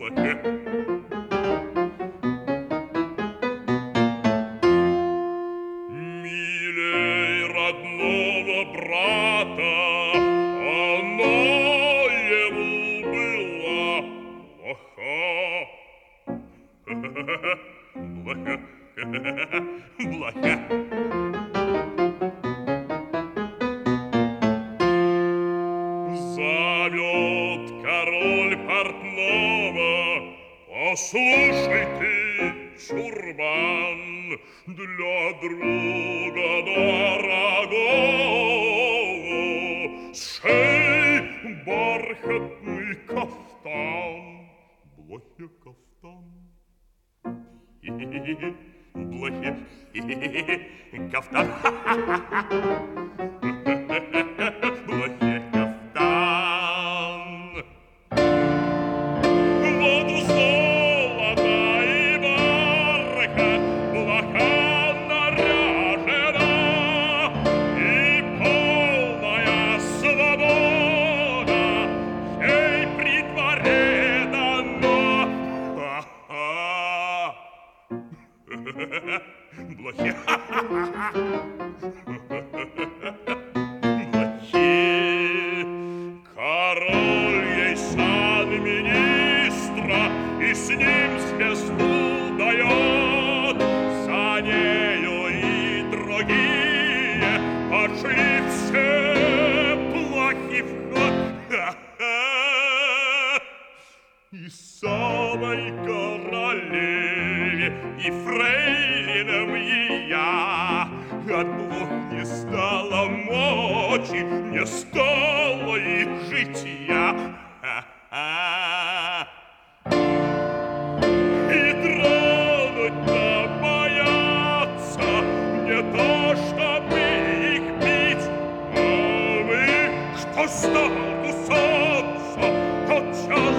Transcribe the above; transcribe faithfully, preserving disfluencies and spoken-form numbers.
Милей родного брата она ему была плоха. Плоха. Зовет король портного: послушай ты, чурбан, для друга дорогого сшей бархатный кафтан. Блохе кафтан. Блохе кафтан. Блохе кафтан. Вот золото и бархат блоха наряжена, и полная свобода ей при дворе дана. Блохе. Блохе. Король ей сан министра и с ним звезду дает. За нею и другие пошли все плохи в ход. И самой королеве, и фрейлинам, и я от блох не стало мочи, не стало их житья. И тронуть-то боятся, не то чтобы их бить, а мы, что стану солнца, тотчас